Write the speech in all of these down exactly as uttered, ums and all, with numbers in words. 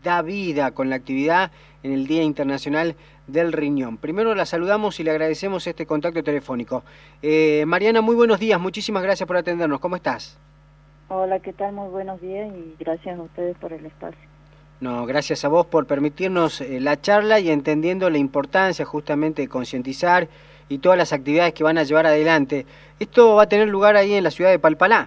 da vida con la actividad en el Día Internacional del Riñón. Primero la saludamos y le agradecemos este contacto telefónico. Eh, Mariana, muy buenos días, muchísimas gracias por atendernos. ¿Cómo estás? Hola, ¿qué tal? Muy buenos días y gracias a ustedes por el espacio. No, gracias a vos por permitirnos eh, la charla y entendiendo la importancia justamente de concientizar y todas las actividades que van a llevar adelante. Esto va a tener lugar ahí en la ciudad de Palpalá.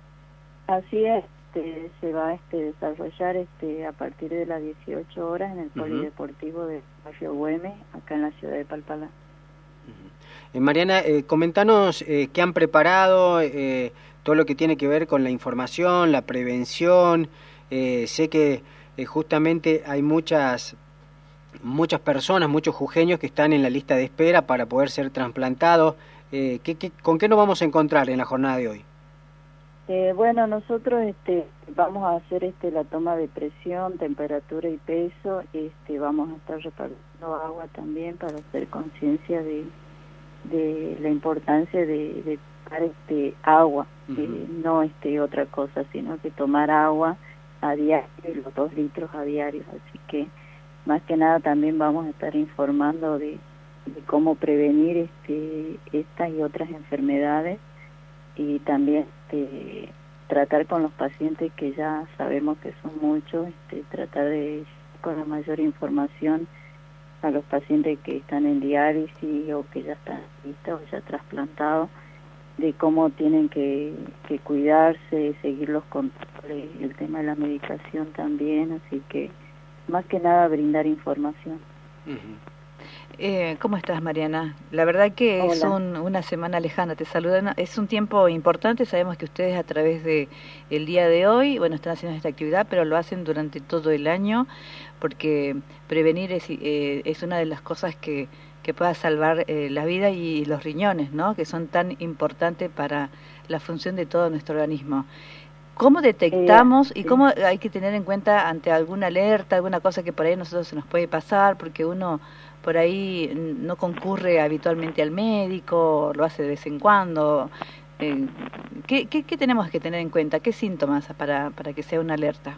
Así es, este, se va a este, desarrollar este, a partir de las dieciocho horas en el Uh-huh. Polideportivo de Barrio Güemes, acá en la ciudad de Palpalá. Uh-huh. eh, Mariana, eh, comentanos eh, qué han preparado, eh, todo lo que tiene que ver con la información, la prevención. Eh, sé que eh, justamente hay muchas muchas personas, muchos jujeños que están en la lista de espera para poder ser trasplantados. Eh, ¿qué, qué, ¿Con qué nos vamos a encontrar en la jornada de hoy? Eh, bueno, nosotros este, vamos a hacer este, la toma de presión, temperatura y peso. Este, vamos a estar repartiendo agua también para hacer conciencia de, de la importancia de, de tomar este, agua, uh-huh. eh, no este, otra cosa, sino que tomar agua a diario, los dos litros a diario. Así que más que nada también vamos a estar informando de, de cómo prevenir este, estas y otras enfermedades y también este, tratar con los pacientes que ya sabemos que son muchos, este, tratar de con la mayor información a los pacientes que están en diálisis o que ya están listos o ya trasplantados, de cómo tienen que, que cuidarse, seguir los controles, el tema de la medicación también, así que más que nada brindar información. Uh-huh. Eh, ¿Cómo estás, Mariana? La verdad que Hola. es un, una semana lejana, te saludan, es un tiempo importante, sabemos que ustedes a través de el día de hoy, bueno, están haciendo esta actividad, pero lo hacen durante todo el año, porque prevenir es, eh, es una de las cosas que, que pueda salvar eh, la vida y los riñones, ¿no? Que son tan importantes para la función de todo nuestro organismo. ¿Cómo detectamos y cómo hay que tener en cuenta ante alguna alerta, alguna cosa que por ahí a nosotros se nos puede pasar, porque uno por ahí no concurre habitualmente al médico, lo hace de vez en cuando? Eh, ¿qué, qué, ¿Qué tenemos que tener en cuenta? ¿Qué síntomas para, para que sea una alerta?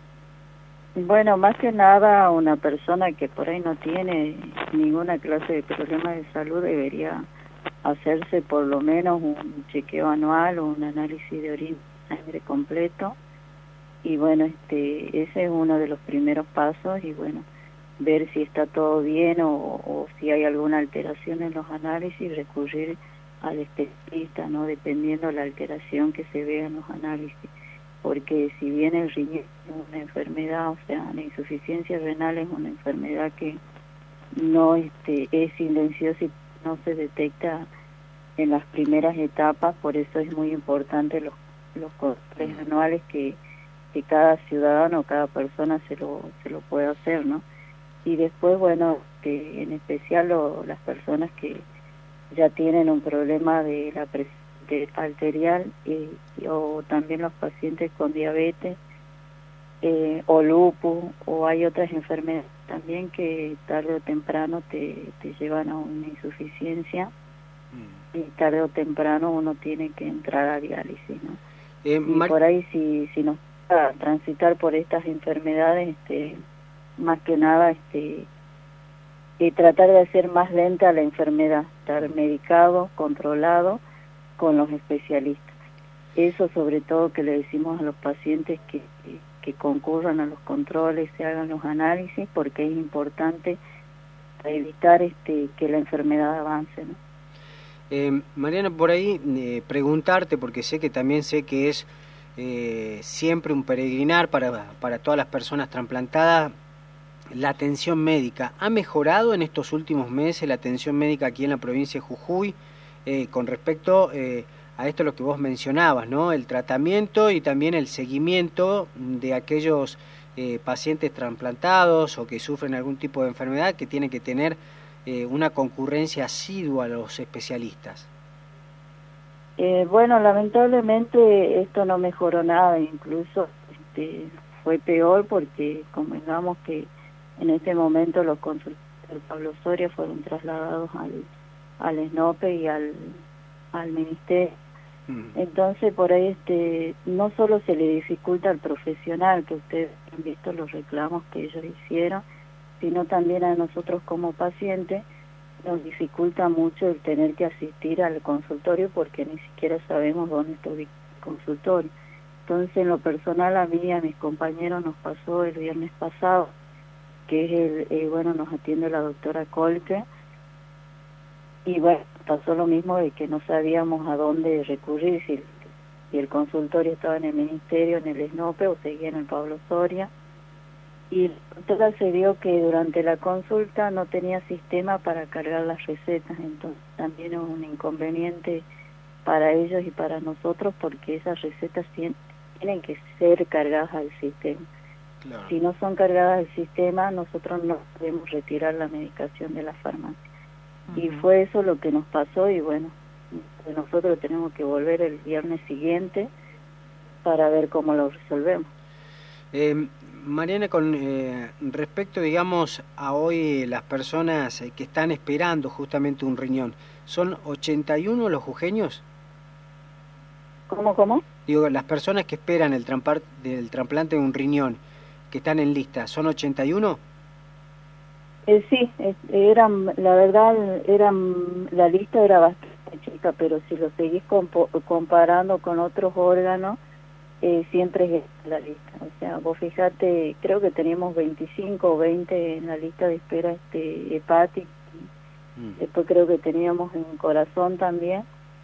Bueno, más que nada una persona que por ahí no tiene ninguna clase de problema de salud debería hacerse por lo menos un chequeo anual o un análisis de orina, sangre completo, y bueno, este ese es uno de los primeros pasos, y bueno, ver si está todo bien o, o si hay alguna alteración en los análisis, recurrir al especialista, ¿no? Dependiendo de la alteración que se vea en los análisis, porque si bien el riñón es una enfermedad, o sea, la insuficiencia renal es una enfermedad que no este es silenciosa y no se detecta en las primeras etapas, por eso es muy importante los los controles anuales que, que cada ciudadano, cada persona se lo se lo puede hacer, ¿no? Y después, bueno, que en especial lo, las personas que ya tienen un problema de la presión arterial eh, o también los pacientes con diabetes eh, o lupus, o hay otras enfermedades también que tarde o temprano te, te llevan a una insuficiencia mm. y tarde o temprano uno tiene que entrar a diálisis, ¿no? Eh, y Mar... por ahí si, si nos va a transitar por estas enfermedades, este, más que nada este, y tratar de hacer más lenta la enfermedad, estar medicado, controlado con los especialistas. Eso sobre todo que le decimos a los pacientes que, que, que concurran a los controles, se hagan los análisis, porque es importante para evitar este, que la enfermedad avance, ¿no? Eh, Mariana, por ahí eh, preguntarte, porque sé que también sé que es eh, siempre un peregrinar para, para todas las personas trasplantadas, la atención médica. ¿Ha mejorado en estos últimos meses la atención médica aquí en la provincia de Jujuy eh, con respecto eh, a esto lo que vos mencionabas, ¿no? El tratamiento y también el seguimiento de aquellos eh, pacientes trasplantados o que sufren algún tipo de enfermedad que tienen que tener Eh, una concurrencia asidua a los especialistas? Eh, bueno, lamentablemente esto no mejoró nada, incluso este, fue peor, porque convengamos que en este momento los consultorios del Pablo Soria fueron trasladados al, al ESNOPE y al, al Ministerio. Mm. Entonces por ahí este no solo se le dificulta al profesional, que ustedes han visto los reclamos que ellos hicieron, sino también a nosotros como pacientes nos dificulta mucho el tener que asistir al consultorio porque ni siquiera sabemos dónde está ubicado el consultorio. Entonces, en lo personal, a mí y a mis compañeros nos pasó el viernes pasado, que es el, eh, bueno, nos atiende la doctora Colque, y bueno, pasó lo mismo de que no sabíamos a dónde recurrir, si, si el consultorio estaba en el ministerio, en el ESNOPE o seguía en el Pablo Soria. Y la doctora se vio que durante la consulta no tenía sistema para cargar las recetas, entonces también es un inconveniente para ellos y para nosotros porque esas recetas tienen que ser cargadas al sistema. Claro. Si no son cargadas al sistema, nosotros no podemos retirar la medicación de la farmacia. Uh-huh. Y fue eso lo que nos pasó y bueno, nosotros tenemos que volver el viernes siguiente para ver cómo lo resolvemos. Eh, Mariana, con eh, respecto, digamos, a hoy las personas que están esperando justamente un riñón, ¿son ochenta y uno los jujeños? ¿Cómo, cómo? Digo, las personas que esperan el, trampar, el trasplante de un riñón, que están en lista, ¿son ochenta y uno? Eh, sí, eran, la verdad, eran, la lista era bastante chica, pero si lo seguís compo, comparando con otros órganos, eh, siempre es la lista. O sea, vos fijate, creo que teníamos veinticinco o veinte en la lista de espera este hepática, mm. después creo que teníamos en corazón también,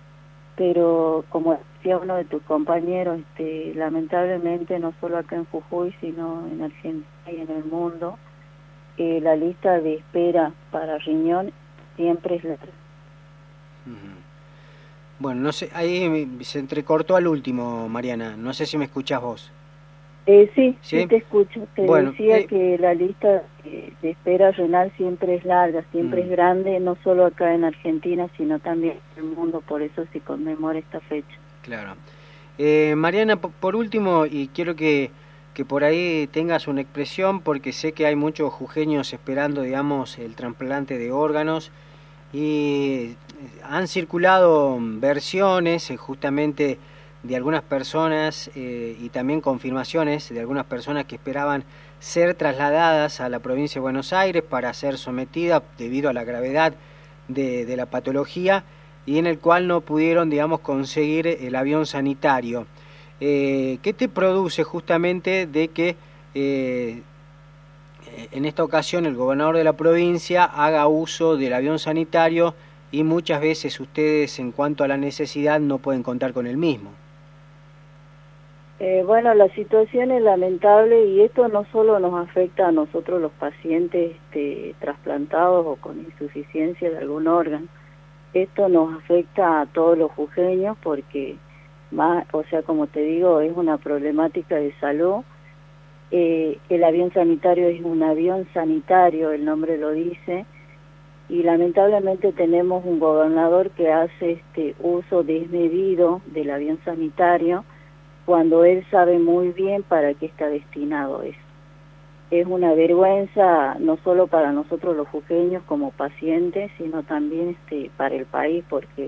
pero como decía uno de tus compañeros, este, lamentablemente no solo acá en Jujuy, sino en Argentina y en el mundo, eh, la lista de espera para riñón siempre es larga. Uh-huh. Bueno, no sé, ahí se entrecortó al último, Mariana, no sé si me escuchás vos. Eh, sí, sí, sí te escucho. Te bueno, decía eh... que la lista de, de espera renal siempre es larga, siempre mm. es grande, no solo acá en Argentina, sino también en el mundo, por eso se conmemora esta fecha. Claro. Eh, Mariana, por último, y quiero que, que por ahí tengas una expresión, porque sé que hay muchos jujeños esperando, digamos, el trasplante de órganos, y han circulado versiones eh, justamente de algunas personas eh, y también confirmaciones de algunas personas que esperaban ser trasladadas a la provincia de Buenos Aires para ser sometidas debido a la gravedad de, de la patología y en el cual no pudieron, digamos, conseguir el avión sanitario. Eh, ¿Qué te produce justamente de que eh, en esta ocasión el gobernador de la provincia haga uso del avión sanitario y muchas veces ustedes en cuanto a la necesidad no pueden contar con el mismo? Eh, bueno, la situación es lamentable y esto no solo nos afecta a nosotros los pacientes este, trasplantados o con insuficiencia de algún órgano. Esto nos afecta a todos los jujeños porque, más, o sea, como te digo, es una problemática de salud. Eh, el avión sanitario es un avión sanitario, el nombre lo dice, y lamentablemente tenemos un gobernador que hace este uso desmedido del avión sanitario cuando él sabe muy bien para qué está destinado eso. Es una vergüenza no solo para nosotros los jujeños como pacientes, sino también este para el país, porque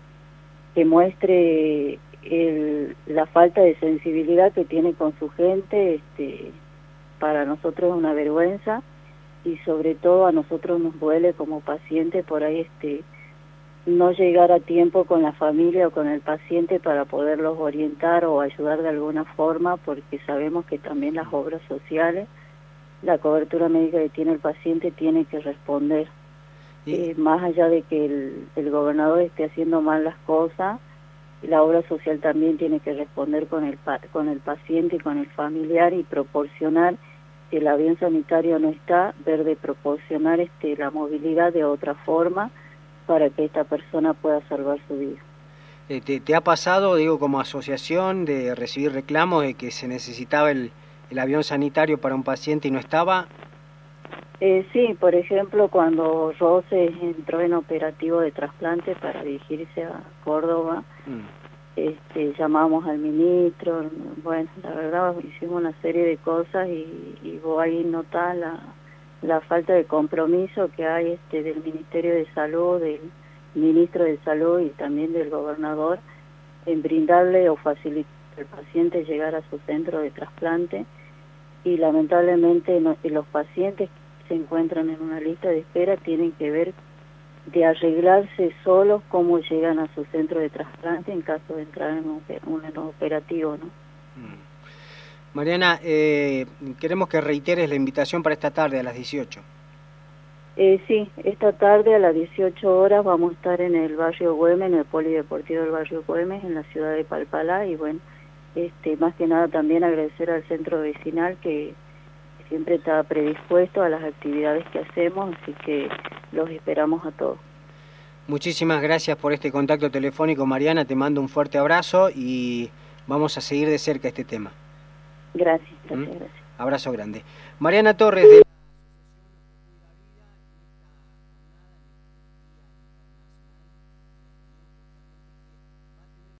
que muestre el, la falta de sensibilidad que tiene con su gente, este para nosotros es una vergüenza y sobre todo a nosotros nos duele como pacientes por ahí este no llegar a tiempo con la familia o con el paciente para poderlos orientar o ayudar de alguna forma, porque sabemos que también las obras sociales, la cobertura médica que tiene el paciente tiene que responder. Eh, más allá de que el, el gobernador esté haciendo mal las cosas, la obra social también tiene que responder con el, con el paciente y con el familiar y proporcionar, si el avión sanitario no está, ver de proporcionar este, la movilidad de otra forma, para que esta persona pueda salvar su vida. Eh, ¿te, ¿Te ha pasado, digo, como asociación, de recibir reclamos de que se necesitaba el, el avión sanitario para un paciente y no estaba? Eh, sí, por ejemplo, cuando Rose entró en operativo de trasplante para dirigirse a Córdoba, mm. este, llamamos al ministro, bueno, la verdad hicimos una serie de cosas y, y vos ahí notás la... la falta de compromiso que hay este del Ministerio de Salud, del Ministro de Salud y también del gobernador en brindarle o facilitar al paciente llegar a su centro de trasplante y lamentablemente no, los pacientes que se encuentran en una lista de espera tienen que ver de arreglarse solos cómo llegan a su centro de trasplante en caso de entrar en un, un operativo, ¿no? Mm. Mariana, eh, queremos que reiteres la invitación para esta tarde a las dieciocho. Eh, sí, esta tarde a las dieciocho horas vamos a estar en el barrio Güemes, en el polideportivo del barrio Güemes, en la ciudad de Palpalá, y bueno, este, más que nada también agradecer al centro vecinal que siempre está predispuesto a las actividades que hacemos, así que los esperamos a todos. Muchísimas gracias por este contacto telefónico, Mariana, te mando un fuerte abrazo y vamos a seguir de cerca este tema. Gracias, gracias, ¿Mm? gracias. Abrazo grande. Mariana Torres de